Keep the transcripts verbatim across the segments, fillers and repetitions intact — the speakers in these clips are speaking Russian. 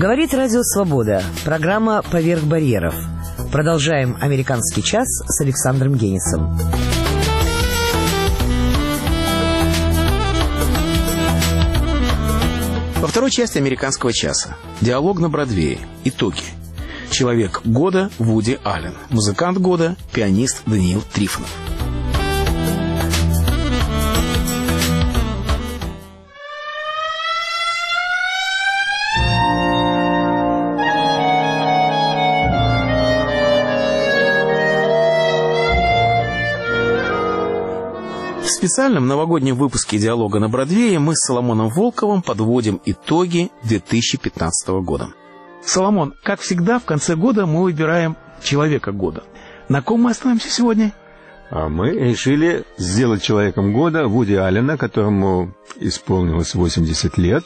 Говорит Радио Свобода. Программа «Поверх барьеров». Продолжаем «Американский час» с Александром Генисом. Во второй части «Американского часа» диалог на Бродвее. Итоги. Человек года Вуди Аллен. Музыкант года пианист Даниил Трифонов. В специальном новогоднем выпуске «Диалога на Бродвее» мы с Соломоном Волковым подводим итоги две тысячи пятнадцатого года. Соломон, как всегда, в конце года мы выбираем человека года. На ком мы остановимся сегодня? А мы решили сделать человеком года Вуди Аллена, которому исполнилось восемьдесят лет,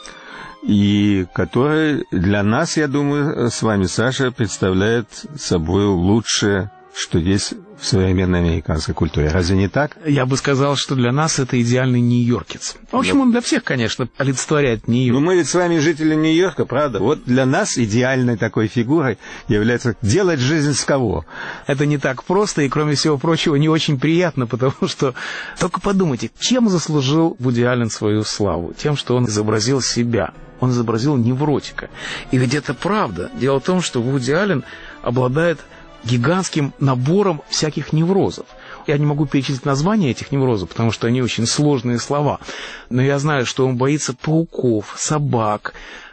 и который для нас, я думаю, с вами, Саша, представляет собой лучшее, что есть в современной американской культуре. Разве не так? Я бы сказал, что для нас это идеальный нью-йоркец. В общем, он для всех, конечно, олицетворяет Нью-Йорк. Ну, мы ведь с вами жители Нью-Йорка, правда? Вот для нас идеальной такой фигурой является делать жизнь с кого? Это не так просто, и, кроме всего прочего, не очень приятно, потому что... Только подумайте, чем заслужил Вуди Аллен свою славу? Тем, что он изобразил себя. Он изобразил невротика. И ведь это правда. Дело в том, что Вуди Аллен обладает гигантским набором всяких неврозов. Я не могу перечислить названия этих неврозов, потому что они очень сложные слова. Но я знаю, что он боится пауков, собак,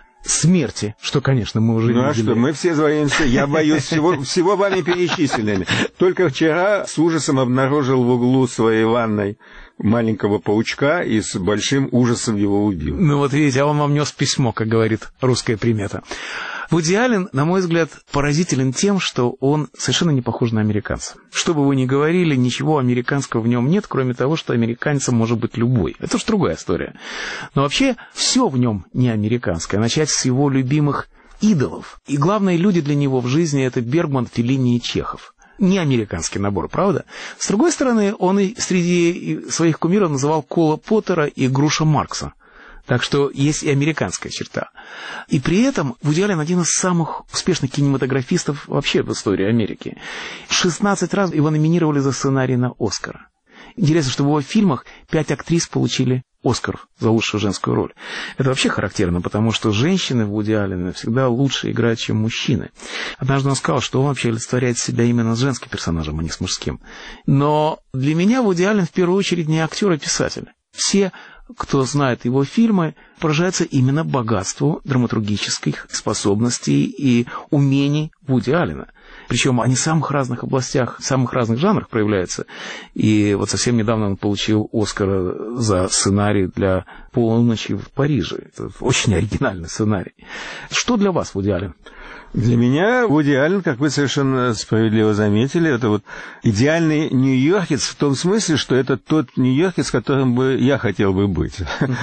смерти, что, конечно, мы уже ну, видели. Ну а что, мы все боимся, я боюсь всего, всего вами перечисленными. Только вчера с ужасом обнаружил в углу своей ванной маленького паучка и с большим ужасом его убил. Ну вот видите, а он вам нес письмо, как говорит русская примета. Вуди Аллен, на мой взгляд, поразителен тем, что он совершенно не похож на американца. Что бы вы ни говорили, ничего американского в нем нет, кроме того, что американцем может быть любой. Это уж другая история. Но вообще все в нем не американское. Начать с его любимых идолов. И главные люди для него в жизни — это Бергман, Феллини и Чехов. Не американский набор, правда? С другой стороны, он и среди своих кумиров называл Кола Поттера и Груша Маркса. Так что есть и американская черта. И при этом Вуди Аллен один из самых успешных кинематографистов вообще в истории Америки. шестнадцать раз его номинировали за сценарий на «Оскар». Интересно, что в его фильмах пять актрис получили «Оскар» за лучшую женскую роль. Это вообще характерно, потому что женщины в Вуди Аллене всегда лучше играют, чем мужчины. Однажды он сказал, что он вообще олицетворяет себя именно с женским персонажем, а не с мужским. Но для меня Вуди Аллен в первую очередь не актер, а писатель. Все, кто знает его фильмы, поражаются именно богатству драматургических способностей и умений Вуди Аллена. Причем они в самых разных областях, в самых разных жанрах проявляются. И вот совсем недавно он получил «Оскар» за сценарий для «Полуночи в Париже». Это очень оригинальный сценарий. Что для вас Вуди Аллен? Для меня Вуди Аллен, как вы совершенно справедливо заметили, это вот идеальный нью-йоркец в том смысле, что это тот нью-йоркец, которым бы я хотел бы быть.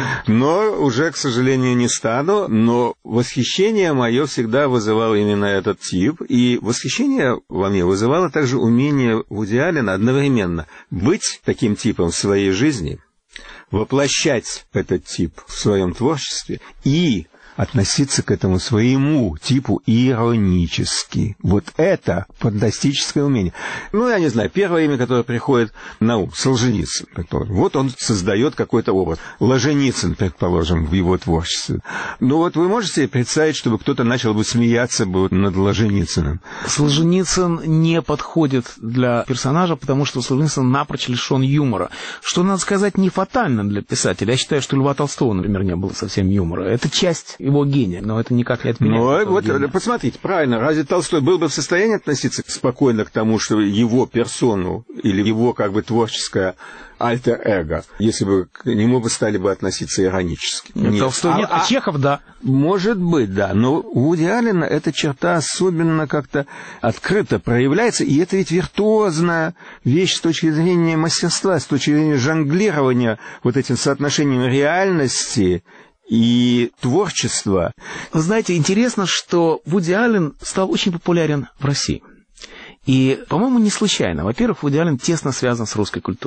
Но уже, к сожалению, не стану. Но восхищение мое всегда вызывал именно этот тип. И восхищение во мне вызывало также умение Вуди Аллена одновременно быть таким типом в своей жизни, воплощать этот тип в своем творчестве и относиться к этому своему типу иронически. Вот это фантастическое умение. Ну, я не знаю, первое имя, которое приходит на ум, Солженицын. Вот он создает какой-то образ. Ложеницын, предположим, в его творчестве. Ну, вот вы можете себе представить, чтобы кто-то начал бы смеяться бы над Ложеницыным? Солженицын не подходит для персонажа, потому что Солженицын напрочь лишен юмора. Что, надо сказать, не фатально для писателя. Я считаю, что Льва Толстого, например, не было совсем юмора. Это часть его гения, но это никак не отменяет. Ну, вот, гения. Посмотрите, правильно, разве Толстой был бы в состоянии относиться спокойно к тому, что его персону или его как бы творческое альтер-эго, если бы к нему бы стали бы относиться иронически? Нет. Толстой нет, а, а Чехов, да. Может быть, да, но у Вуди Аллена эта черта особенно как-то открыто проявляется, и это ведь виртуозная вещь с точки зрения мастерства, с точки зрения жонглирования вот этим соотношением реальности и творчества. Вы знаете, интересно, что Вуди Аллен стал очень популярен в России. И, по-моему, не случайно. Во-первых, Вуди Аллен тесно связан с русской культурой.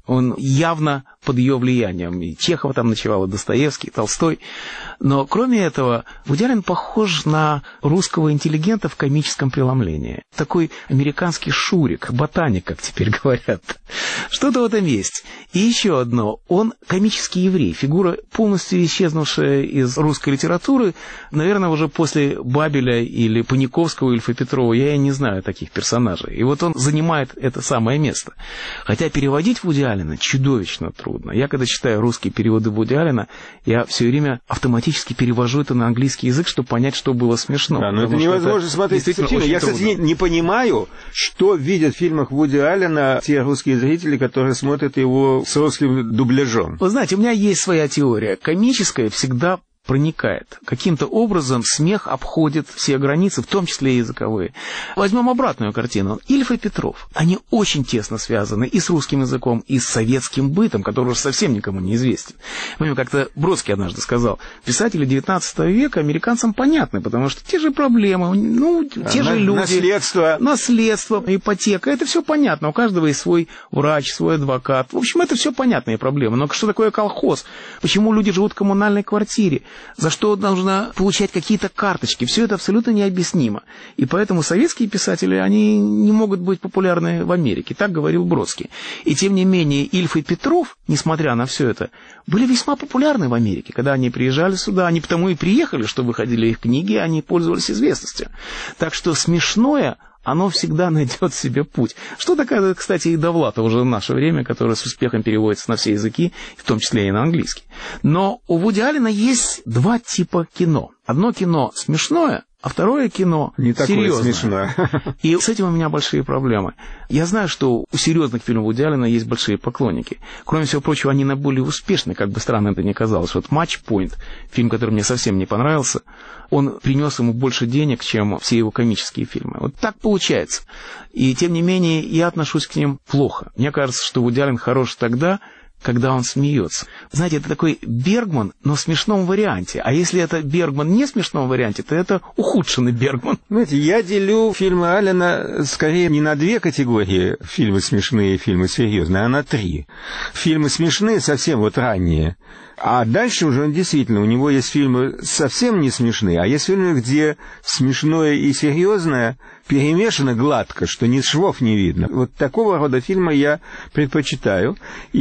Он явно под ее влиянием. И Чехов там ночевал, и Достоевский, и Толстой. Но кроме этого, Вуди Аллен похож на русского интеллигента в комическом преломлении. Такой американский Шурик, ботаник, как теперь говорят. Что-то в этом есть. И еще одно. Он комический еврей. Фигура, полностью исчезнувшая из русской литературы. Наверное, уже после Бабеля или Паниковского, Ильфа Петрова. Я и не знаю таких персонажей. И вот он занимает это самое место. Хотя переводить Вуди Аллена чудовищно трудно. Я, когда читаю русские переводы Вуди Аллена, я все время автоматически перевожу это на английский язык, чтобы понять, что было смешно. Да, но это невозможно это смотреть фильмы. Я, кстати, не, не понимаю, что видят в фильмах Вуди Аллена те русские зрители, которые смотрят его с русским дубляжом. Вы знаете, у меня есть своя теория. Комическое всегда проникает. Каким-то образом смех обходит все границы, в том числе и языковые. Возьмем обратную картину. Ильф и Петров. Они очень тесно связаны и с русским языком, и с советским бытом, который уже совсем никому не известен. Помню, как-то Бродский однажды сказал, писатели девятнадцатого века американцам понятны, потому что те же проблемы, ну, те же люди. Наследство. Наследство, ипотека. Это все понятно. У каждого есть свой врач, свой адвокат. В общем, это все понятные проблемы. Но что такое колхоз? Почему люди живут в коммунальной квартире? За что нужно получать какие-то карточки. Все это абсолютно необъяснимо. И поэтому советские писатели, они не могут быть популярны в Америке. Так говорил Бродский. И тем не менее, Ильф и Петров, несмотря на все это, были весьма популярны в Америке. Когда они приезжали сюда, они потому и приехали, что выходили их книги, они пользовались известностью. Так что смешное... оно всегда найдет себе путь. Что такое, кстати, и Довлатов уже в наше время, которое с успехом переводится на все языки, в том числе и на английский. Но у Вуди Аллена есть два типа кино. Одно кино смешное, а второе кино не такое серьезное. Смешное. И с этим у меня большие проблемы. Я знаю, что у серьезных фильмов Вуди Аллена есть большие поклонники. Кроме всего прочего, они наиболее успешны, как бы странно это ни казалось. Вот «Матч Пойнт», фильм, который мне совсем не понравился, он принес ему больше денег, чем все его комические фильмы. Вот так получается. И тем не менее, я отношусь к ним плохо. Мне кажется, что Вуди Аллен хорош тогда, когда он смеется. Знаете, это такой Бергман, но в смешном варианте. А если это Бергман не в смешном варианте, то это ухудшенный Бергман. Знаете, я делю фильмы Аллена скорее не на две категории, фильмы смешные и фильмы серьезные, а на три. Фильмы смешные совсем вот ранние. А дальше уже он действительно, у него есть фильмы совсем не смешные, а есть фильмы, где смешное и серьезное перемешано гладко, что ни швов не видно. Вот такого рода фильмы я предпочитаю.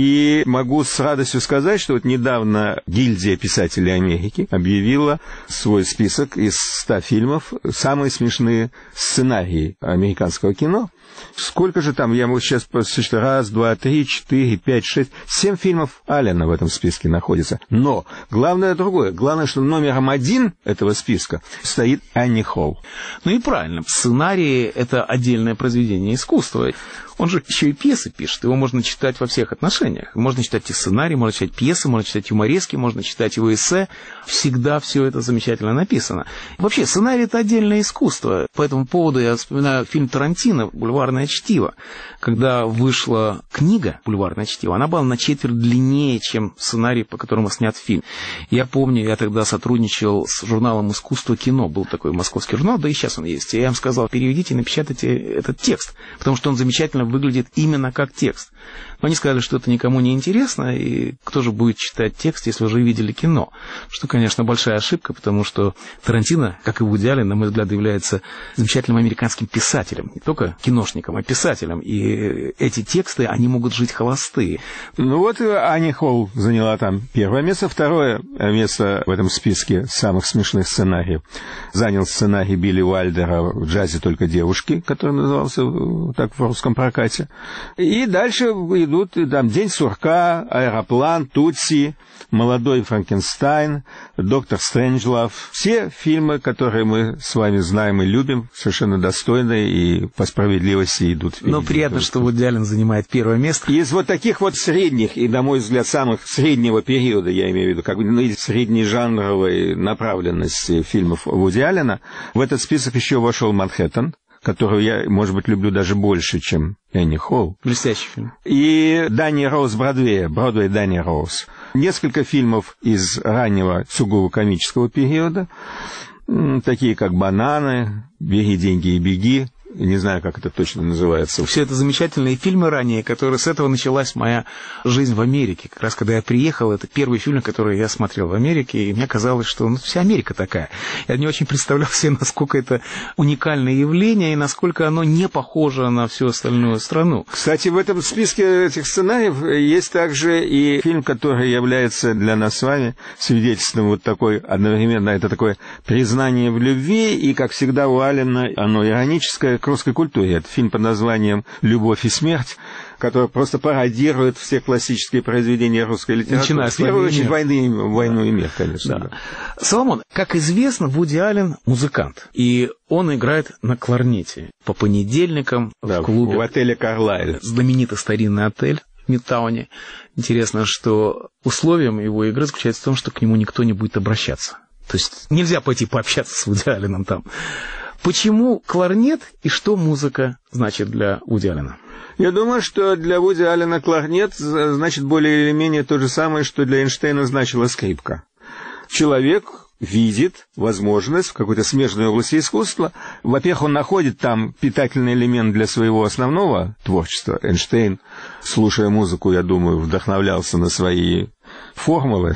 И могу с радостью сказать, что вот недавно гильдия писателей Америки объявила свой список из ста фильмов, самые смешные сценарии американского кино. Сколько же там, я могу сейчас посчитать, раз, два, три, четыре, пять, шесть, семь фильмов Аллена в этом списке находится. Но главное другое. Главное, что номером один этого списка стоит Анни Холл. Ну и правильно. Сценарий — это отдельное произведение искусства. Он же еще и пьесы пишет, его можно читать во всех отношениях. Можно читать и сценарий, можно читать пьесы, можно читать юморески, можно читать его эссе. Всегда все это замечательно написано. Вообще, сценарий — это отдельное искусство. По этому поводу я вспоминаю фильм Тарантино «Бульварное чтиво». Когда вышла книга «Бульварное чтиво», она была на четверть длиннее, чем сценарий, по которому снят фильм. Я помню, я тогда сотрудничал с журналом «Искусство кино». Был такой московский журнал, да и сейчас он есть. И я им сказал, переведите и напечатайте этот текст, потому что он замечательно выглядит именно как текст. Но они сказали, что это никому не интересно, и кто же будет читать текст, если уже видели кино? Что, конечно, большая ошибка, потому что Тарантино, как и Вуди Аллен, на мой взгляд, является замечательным американским писателем. Не только киношником, а писателем. И эти тексты, они могут жить холостые. Ну вот Анни Холл заняла там первое место. Второе место в этом списке самых смешных сценариев занял сценарий Билли Уайлдера «В джазе только девушки», который назывался так в русском прокате. И дальше идут там «День сурка», «Аэроплан», «Тутси», «Молодой Франкенштайн», «Доктор Стрэнджлав». Все фильмы, которые мы с вами знаем и любим, совершенно достойные и по справедливости идут. Но приятно, что Вуди Аллен занимает первое место. Из вот таких вот средних, и, на мой взгляд, самых среднего периода, я имею в виду, как бы ну, средней жанровой направленности фильмов Вуди Аллена, в этот список еще вошел «Манхэттен», которую я, может быть, люблю даже больше, чем Энни Холл. Блестящий фильм. И Дани Роуз Бродвея, Бродвей Дани Роуз. Несколько фильмов из раннего сугубо комического периода, такие как «Бананы», «Бери деньги и беги», не знаю, как это точно называется. Все это замечательные фильмы ранее, которые с этого началась моя жизнь в Америке. Как раз когда я приехал, это первый фильм, который я смотрел в Америке, и мне казалось, что ну, вся Америка такая. Я не очень представлял себе, насколько это уникальное явление, и насколько оно не похоже на всю остальную страну. Кстати, в этом списке этих сценариев есть также и фильм, который является для нас с вами свидетельством вот такой, одновременно, это такое признание в любви, и, как всегда, у Аллена оно ироническое к русской культуре. Это фильм под названием «Любовь и смерть», который просто пародирует все классические произведения русской литературы. Начиная с в первую очередь «Войны, «Войну и мир», конечно. Да. Да. Соломон, как известно, Вуди Аллен музыкант, и он играет на кларнете по понедельникам да, в клубе. В отеле «Карлайль». Знаменитый старинный отель в Мидтауне. Интересно, что условием его игры заключается в том, что к нему никто не будет обращаться. То есть нельзя пойти пообщаться с Вуди Алленом там. Почему кларнет и что музыка значит для Вуди Аллена? Я думаю, что для Вуди Аллена кларнет значит более или менее то же самое, что для Эйнштейна значила скрипка. Человек видит возможность в какой-то смежной области искусства. Во-первых, он находит там питательный элемент для своего основного творчества. Эйнштейн, слушая музыку, я думаю, вдохновлялся на свои формулы.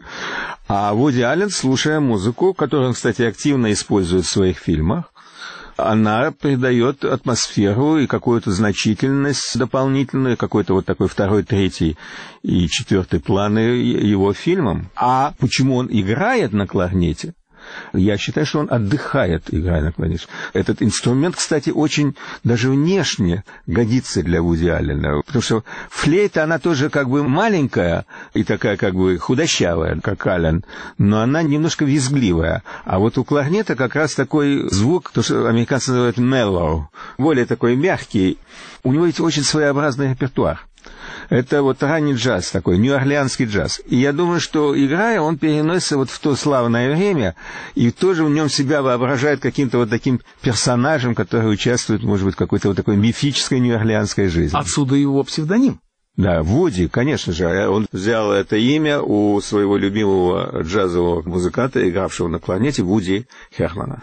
А Вуди Аллен, слушая музыку, которую он, кстати, активно использует в своих фильмах, она придает атмосферу и какую-то значительность дополнительную, какой-то вот такой второй, третий и четвертый планы его фильмам. А почему он играет на кларнете? Я считаю, что он отдыхает, играя на кларнете. Этот инструмент, кстати, очень даже внешне годится для Вуди Аллена, потому что флейта, она тоже как бы маленькая и такая как бы худощавая, как Аллен, но она немножко визгливая. А вот у кларнета как раз такой звук, то, что американцы называют mellow, более такой мягкий. У него ведь очень своеобразный репертуар. Это вот ранний джаз такой, нью-орлеанский джаз. И я думаю, что, играя, он переносится вот в то славное время, и тоже в нем себя воображает каким-то вот таким персонажем, который участвует, может быть, в какой-то вот такой мифической нью-орлеанской жизни. Отсюда его псевдоним. Да, Вуди, конечно же. Он взял это имя у своего любимого джазового музыканта, игравшего на кларнете, Вуди Хермана.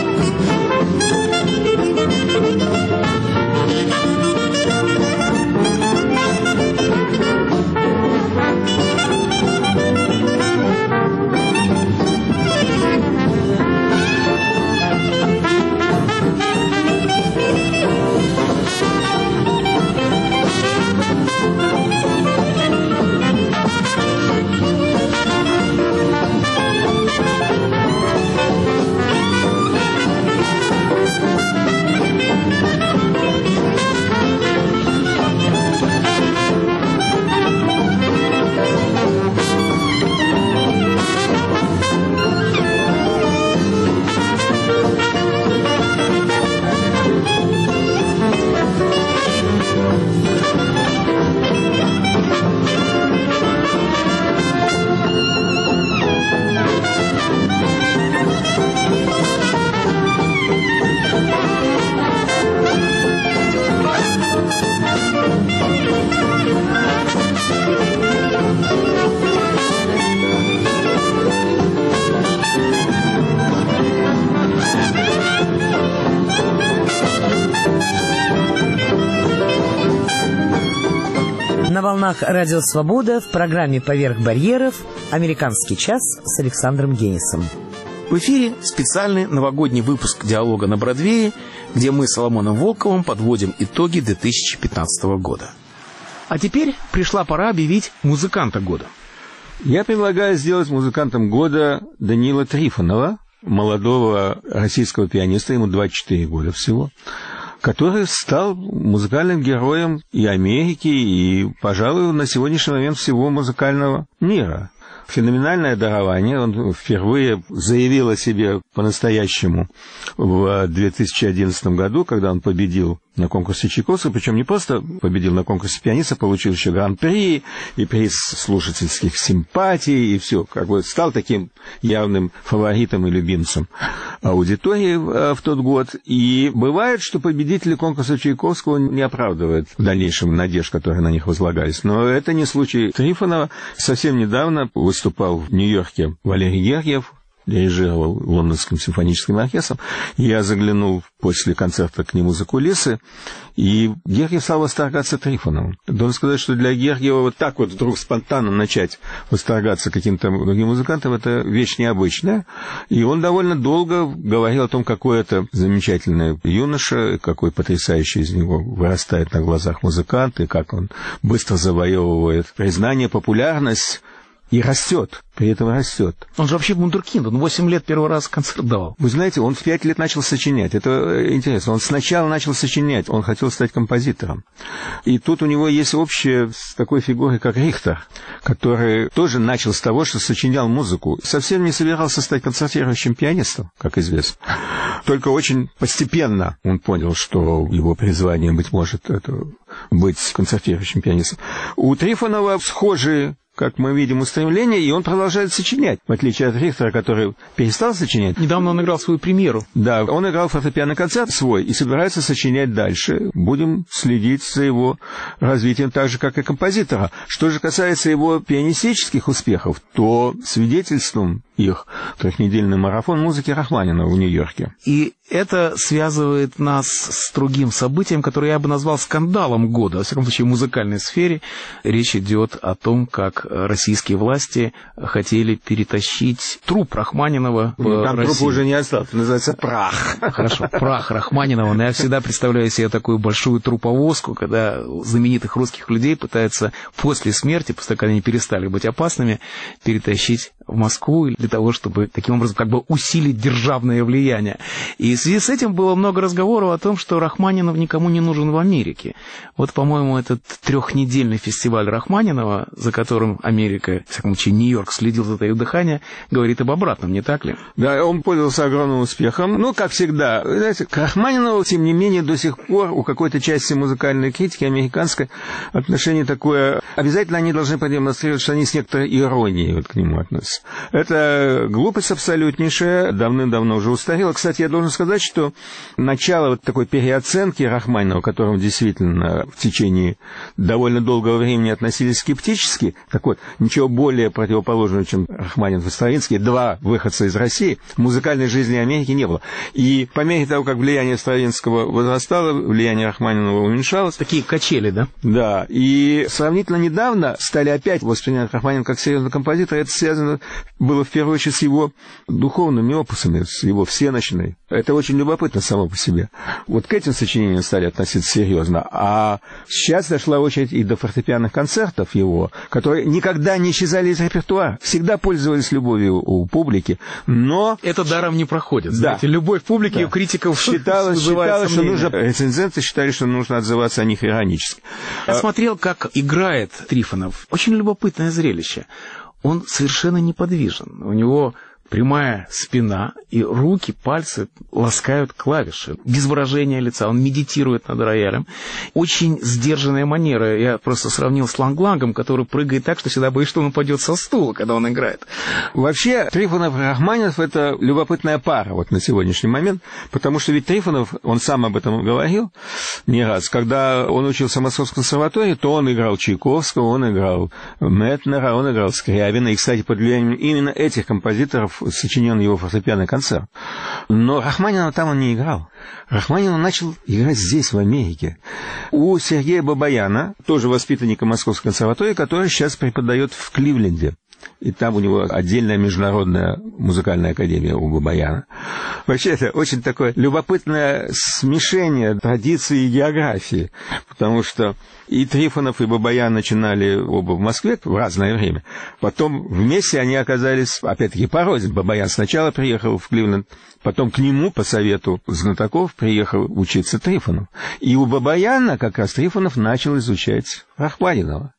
На волнах Радио Свобода в программе «Поверх барьеров» «Американский час» с Александром Генисом. В эфире специальный новогодний выпуск «Диалога на Бродвее», где мы с Соломоном Волковым подводим итоги две тысячи пятнадцатого года. А теперь пришла пора объявить музыканта года. Я предлагаю сделать музыкантом года Даниила Трифонова, молодого российского пианиста, ему двадцать четыре года всего, который стал музыкальным героем и Америки, и, пожалуй, на сегодняшний момент всего музыкального мира. Феноменальное дарование. Он впервые заявил о себе по-настоящему в две тысячи одиннадцатом году, когда он победил на конкурсе Чайковского, причем не просто победил на конкурсе пианиста, получил еще гран-при и приз слушательских симпатий, и все, как бы стал таким явным фаворитом и любимцем аудитории в тот год. И бывает, что победители конкурса Чайковского не оправдывают в дальнейшем надежд, которые на них возлагались. Но это не случай Трифонова. Совсем недавно выступал в Нью-Йорке Валерий Гергиев, дирижировал Лондонским симфоническим оркестром. Я заглянул после концерта к нему за кулисы, и Гергиев стал восторгаться Трифоновым. Должен сказать, что для Гергиева вот так вот вдруг спонтанно начать восторгаться каким-то другим музыкантом — это вещь необычная. И он довольно долго говорил о том, какой это замечательный юноша, какой потрясающий из него вырастает на глазах музыкант, и как он быстро завоевывает признание, популярность. И растет, при этом растет. Он же вообще вундеркинд, он восемь лет первый раз концерт давал. Вы знаете, он в пять лет начал сочинять. Это интересно. Он сначала начал сочинять, он хотел стать композитором. И тут у него есть общее с такой фигурой, как Рихтер, который тоже начал с того, что сочинял музыку. Совсем не собирался стать концертирующим пианистом, как известно. Только очень постепенно он понял, что его призвание, быть может, это быть концертирующим пианистом. У Трифонова схожие, как мы видим, устремления, и он продолжает сочинять, в отличие от Рихтера, который перестал сочинять. Недавно он играл свою премьеру. Да, он играл фортепианный концерт свой и собирается сочинять дальше. Будем следить за его развитием так же, как и композитора. Что же касается его пианистических успехов, то свидетельством их трехнедельный марафон музыки Рахманинова в Нью-Йорке. И это связывает нас с другим событием, которое я бы назвал скандалом года, во всяком случае, в музыкальной сфере. Речь идет о том, как российские власти хотели перетащить труп Рахманинова в Там Россию. трупа уже не осталось, называется прах. Хорошо, прах Рахманинова. Но я всегда представляю себе такую большую труповозку, когда знаменитых русских людей пытаются после смерти, после того, как они перестали быть опасными, перетащить в Москву для того, чтобы таким образом как бы усилить державное влияние. И в связи с этим было много разговоров о том, что Рахманинов никому не нужен в Америке. Вот, по-моему, этот трехнедельный фестиваль Рахманинова, за которым Америка, в всяком случае, Нью-Йорк следил за ее дыханием, говорит об обратном, не так ли? Да, он пользовался огромным успехом. Ну, как всегда, знаете, к Рахманинову, тем не менее, до сих пор у какой-то части музыкальной критики американской отношение такое. Обязательно они должны продемонстрировать, что они с некоторой иронией вот к нему относятся. Это глупость абсолютнейшая, давным-давно уже устарела. Кстати, я должен сказать, что начало вот такой переоценки Рахманинова, к которому действительно в течение довольно долгого времени относились скептически, так вот, ничего более противоположного, чем Рахманинов и Стравинский, два выходца из России, в музыкальной жизни Америки не было. И по мере того, как влияние Стравинского возрастало, влияние Рахманинова уменьшалось. Такие качели, да? Да, и сравнительно недавно стали опять воспринимать Рахманинова как серьезный композитор. Это связано было в первую очередь с его духовными опусами, с его всенощной. Это очень любопытно само по себе. Вот к этим сочинениям стали относиться серьезно. А сейчас дошла очередь и до фортепианных концертов его, которые никогда не исчезали из репертуара, всегда пользовались любовью у публики, но... Это даром не проходит. Да. Знаете, любовь публики да. у критиков считалось, вызывает считалось, что сомнения. нужно... Рецензенты считали, что нужно отзываться о них иронически. Я смотрел, как играет Трифонов. Очень любопытное зрелище. Он совершенно неподвижен. У него прямая спина, и руки, пальцы ласкают клавиши. Без выражения лица. Он медитирует над роялем. Очень сдержанная манера. Я просто сравнил с Ланг-Лангом, который прыгает так, что всегда боюсь, что он упадет со стула, когда он играет. Вообще, Трифонов и Рахманинов — это любопытная пара вот на сегодняшний момент, потому что ведь Трифонов, он сам об этом говорил не раз. Когда он учился в Московской консерватории, то он играл Чайковского, он играл Метнера, он играл Скрябина. И, кстати, под влиянием именно этих композиторов сочинен его фортепианный концерт. Но Рахманинова там он не играл. Рахманинов начал играть здесь, в Америке. У Сергея Бабаяна, тоже воспитанника Московской консерватории, который сейчас преподает в Кливленде. И там у него отдельная международная музыкальная академия у Бабаяна. Вообще, это очень такое любопытное смешение традиции и географии, потому что и Трифонов, и Бабаян начинали оба в Москве в разное время. Потом вместе они оказались, опять-таки, порознь. Бабаян сначала приехал в Кливленд, потом к нему, по совету знатоков, приехал учиться Трифонов. И у Бабаяна как раз Трифонов начал изучать Рахманинова.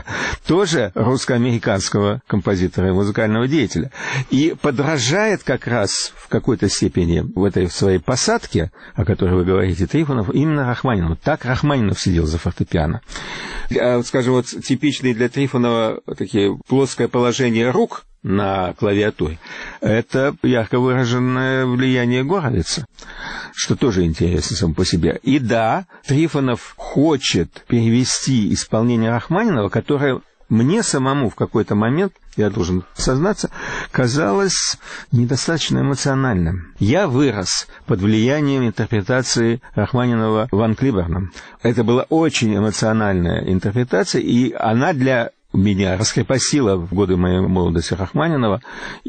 Тоже русско-американского композитора и музыкального деятеля. И подражает как раз в какой-то степени в этой своей посадке, о которой вы говорите, Трифонов, именно Рахманинову. Так Рахманинов сидел за фортепиано. Скажем, вот типичные для Трифонова такие плоское положение рук на клавиатуре — это ярко выраженное влияние Горовица, что тоже интересно само по себе. И да, Трифонов хочет перевести исполнение Рахманинова, которое мне самому в какой-то момент, я должен сознаться, казалось недостаточно эмоциональным. Я вырос под влиянием интерпретации Рахманинова Ван Клиберном. Это была очень эмоциональная интерпретация, и она для меня раскрепостила в годы моей молодости Рахманинова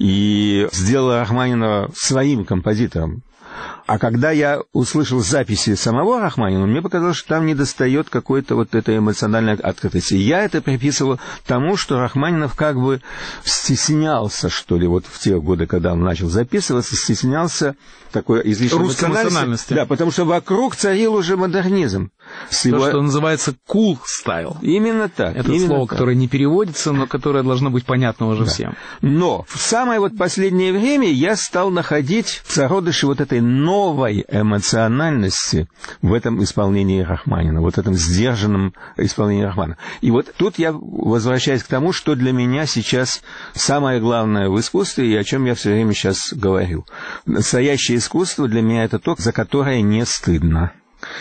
и сделала Рахманинова своим композитором. А когда я услышал записи самого Рахманинова, мне показалось, что там недостает какой-то вот этой эмоциональной открытости. Я это приписывал тому, что Рахманинов как бы стеснялся, что ли, вот в те годы, когда он начал записываться, стеснялся такой излишней эмоциональности. Да, потому что вокруг царил уже модернизм. То, его... что называется cool style. Именно так. Это именно слово, так. которое не переводится, но которое должно быть понятно уже да. всем. Но в самое вот последнее время я стал находить зародыши вот этой новой эмоциональности в этом исполнении Рахманинова, вот этом сдержанном исполнении Рахманинова. И вот тут я возвращаюсь к тому, что для меня сейчас самое главное в искусстве, и о чем я все время сейчас говорю. Настоящее искусство для меня это то, за которое не стыдно.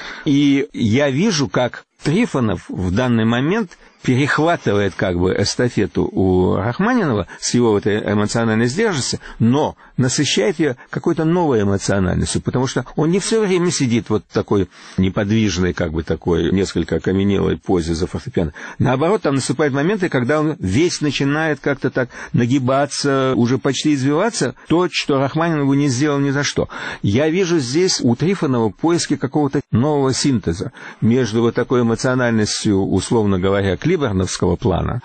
И я вижу, как Трифонов в данный момент перехватывает как бы эстафету у Рахманинова с его вот этой эмоциональной сдержанностью, но насыщает ее какой-то новой эмоциональностью, потому что он не все время сидит вот в такой неподвижной, как бы такой несколько окаменелой позе за фортепиано. Наоборот, там наступают моменты, когда он весь начинает как-то так нагибаться, уже почти извиваться, то, что Рахманинову не сделал ни за что. Я вижу здесь у Трифонова поиски какого-то нового синтеза между вот такой эмоциональностью, условно говоря, клиберновского плана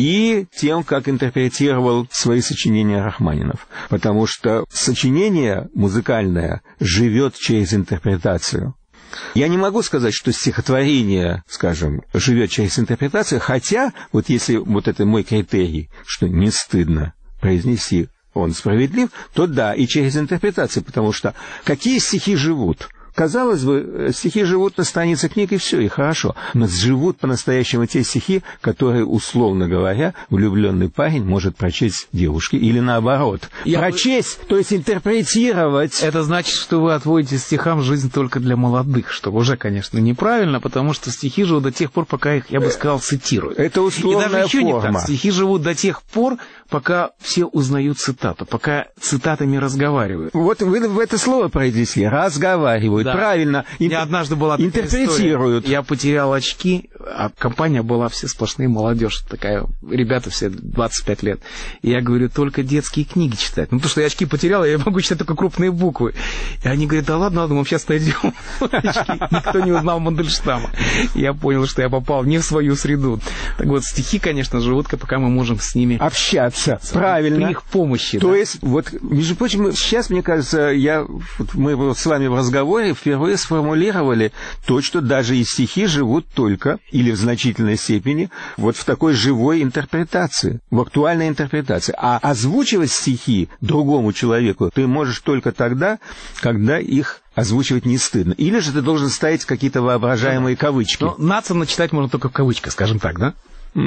и тем, как интерпретировал свои сочинения Рахманинов. Потому что сочинение музыкальное живет через интерпретацию. Я не могу сказать, что стихотворение, скажем, живет через интерпретацию, хотя, вот если вот это мой критерий, что не стыдно произнести, он справедлив, то да, и через интерпретацию, потому что какие стихи живут? Казалось бы, стихи живут на странице книг, и все, и хорошо. Но живут по-настоящему те стихи, которые, условно говоря, влюбленный парень может прочесть девушке. Или наоборот. Я прочесть, бы... то есть интерпретировать. Это значит, что вы отводите стихам жизнь только для молодых, что уже, конечно, неправильно, потому что стихи живут до тех пор, пока их, я бы сказал, цитируют. Это условная и даже еще форма. Не так. Стихи живут до тех пор, пока все узнают цитату, пока цитатами разговаривают. Вот вы в это слово произнесли. Разговаривают. Да. Правильно. У меня однажды была такая интерпретируют. История. Я потерял очки, а компания была все сплошные молодежь. Такая, ребята все двадцать пять лет. И я говорю, только детские книги читать. Ну, потому что я очки потерял, я могу читать только крупные буквы. И они говорят, да ладно, ладно, мы сейчас найдем очки. Никто не узнал Мандельштама. Я понял, что я попал не в свою среду. Так вот, стихи, конечно, живут, пока мы можем с ними общаться. Правильно. При их помощи. То да? есть, вот, между прочим, сейчас, мне кажется, я, мы с вами в разговоре впервые сформулировали то, что даже и стихи живут только, или в значительной степени, вот в такой живой интерпретации, в актуальной интерпретации. А озвучивать стихи другому человеку ты можешь только тогда, когда их озвучивать не стыдно. Или же ты должен ставить какие-то воображаемые кавычки. Но наценно читать можно только в кавычках, скажем так, да?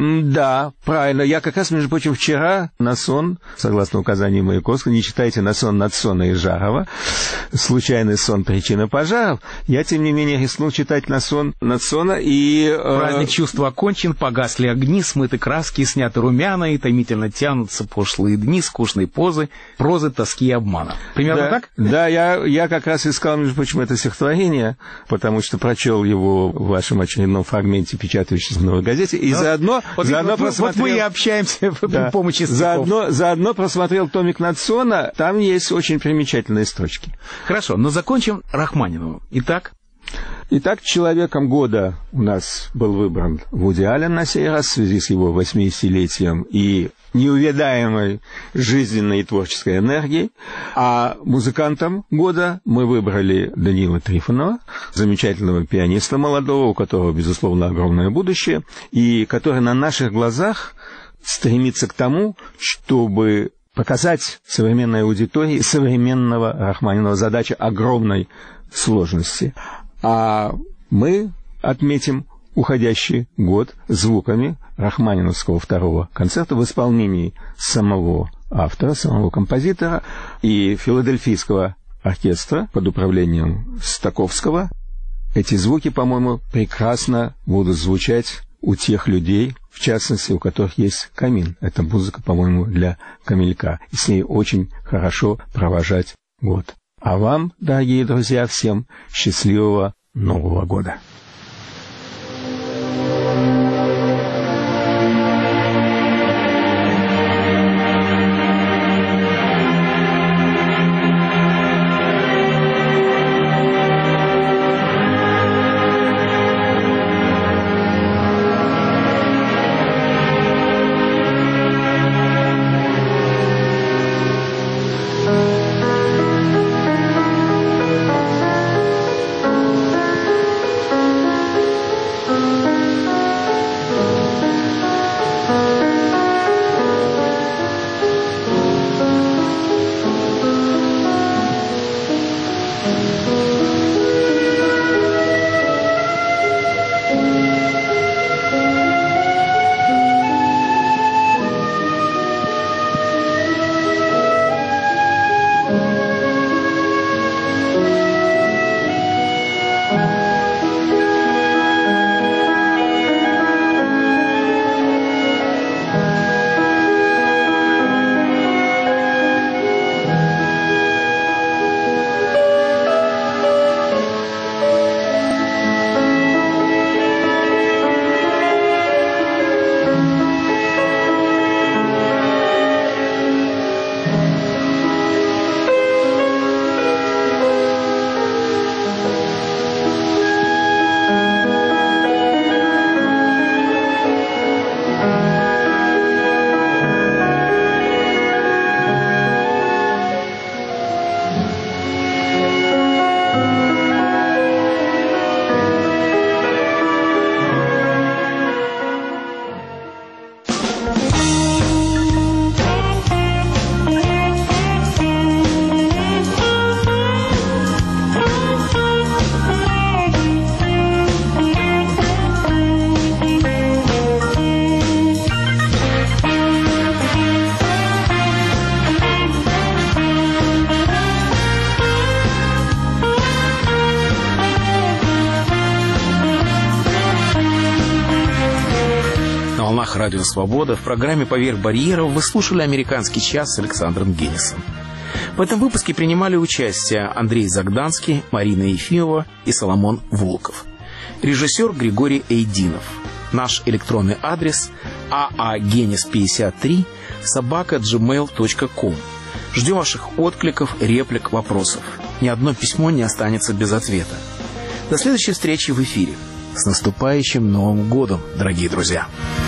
Да, правильно. Я как раз, между прочим, вчера на сон, согласно указанию Маяковского, не читайте на сон Надсона и Жарова, случайный сон — причина пожаров. Я, тем не менее, рискнул читать на сон Надсона и... Праздник чувства окончен, погасли огни, смыты краски, сняты румяна, и томительно тянутся пошлые дни, скучные позы, прозы, тоски и обмана. Примерно да, так? Да, я, я как раз искал, между прочим, это стихотворение, потому что прочел его в вашем очередном фрагменте, печатающемся в «Новой газете», и да. заодно Вот, заодно вот, просмотрел... вот мы и общаемся да. при помощи стихов. Заодно, заодно просмотрел томик Надсона, там есть очень примечательные строчки. Хорошо, но закончим Рахманиновым. Итак? Итак, человеком года у нас был выбран Вуди Аллен на сей раз в связи с его восьмидесятилетием и неувядаемой жизненной и творческой энергией. А музыкантом года мы выбрали Даниила Трифонова, замечательного пианиста молодого, у которого, безусловно, огромное будущее, и который на наших глазах стремится к тому, чтобы показать современной аудитории современного Рахманинова. Задача огромной сложности. А мы отметим уходящий год звуками рахманиновского второго концерта в исполнении самого автора, самого композитора и филадельфийского оркестра под управлением Стаковского. Эти звуки, по-моему, прекрасно будут звучать у тех людей, в частности, у которых есть камин. Это музыка, по-моему, для камелька. И с ней очень хорошо провожать год. А вам, дорогие друзья, всем счастливого Нового года! Радио «Свобода». В программе «Поверх барьеров» вы слушали «Американский час» с Александром Генисом. В этом выпуске принимали участие Андрей Загданский, Марина Ефимова и Соломон Волков. Режиссер Григорий Эйдинов. Наш электронный адрес а а генис пятьдесят три собака джимейл точка ком. Ждем ваших откликов, реплик, вопросов. Ни одно письмо не останется без ответа. До следующей встречи в эфире. С наступающим Новым годом, дорогие друзья!